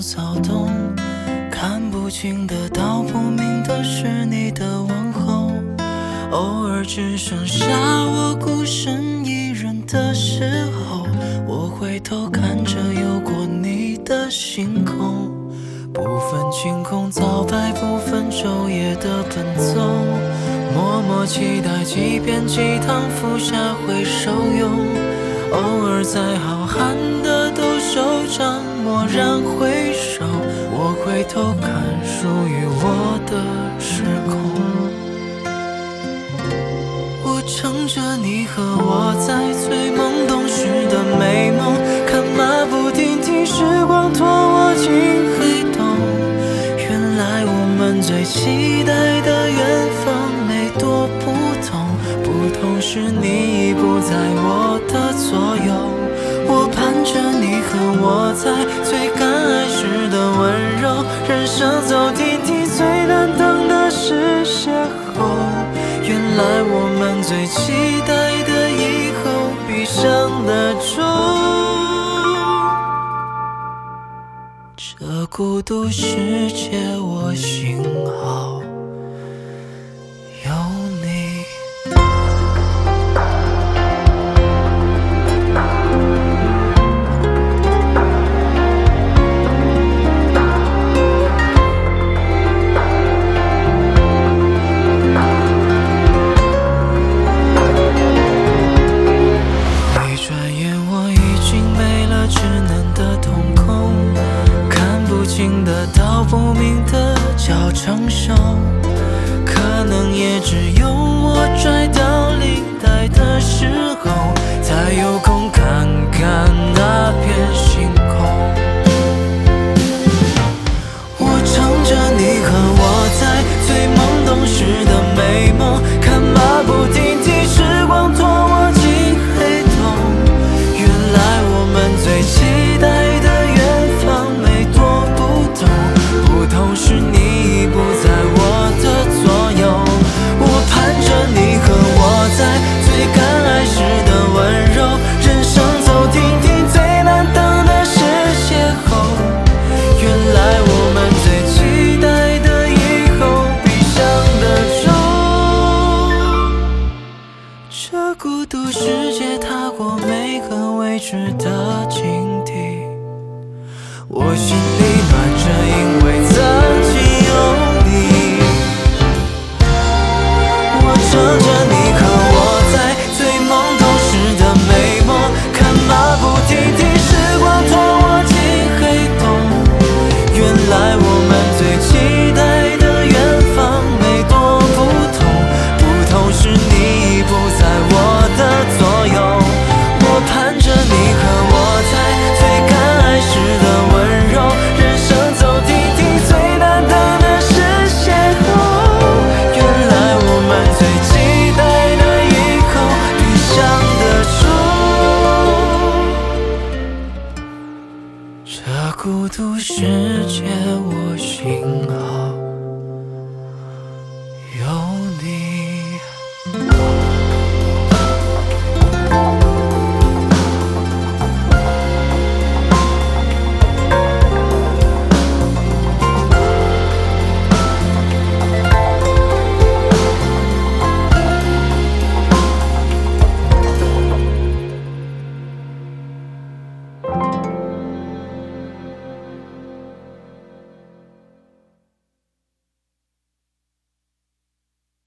躁动，看不清的道不明的是你的问候。偶尔只剩下我孤身一人的时候，我回头看着有过你的星空，不分晴空早白，不分昼夜的奔走，默默期待几遍鸡汤服下会受用。偶尔在浩瀚的斗兽场蓦然回首，我回头看属于我的时空。我乘着你和我在最懵懂时的美梦，看马不停蹄时光拖我进黑洞。原来我们最期待的远方没多不同，不同是你已不在我的左右。我盼着你和我在最敢爱时的温柔，人生走停停最难等的是邂逅。原来我们最期待的以后闭上的钟，这孤独世界我幸好有你。道不明的叫成熟，可能也只有我拽到领带的时候，才有空看看那片星空。我乘着你和我在最懵懂时的美梦，看马不停蹄时光拖我进黑洞。原来我们最期待的远方没多不同，不同是你已不在我的左右。我盼着你和我在最敢爱时的温柔，人生走停停最难等的是邂逅。原来我们最期待的以后闭上的钟，这孤独世界踏过每个未知的境地，我心里暖着，因为曾经有你。我乘着你和我在最懵懂时的美梦，看马不停蹄时光拖我进黑洞。原来我们最期待的远方没多不同，不同是你已不在我的左右。我盼着你和我在最敢爱时的温柔，人生走停停最难等的是邂逅。原来我们最期待的以后闭上的钟，这孤独世界我幸好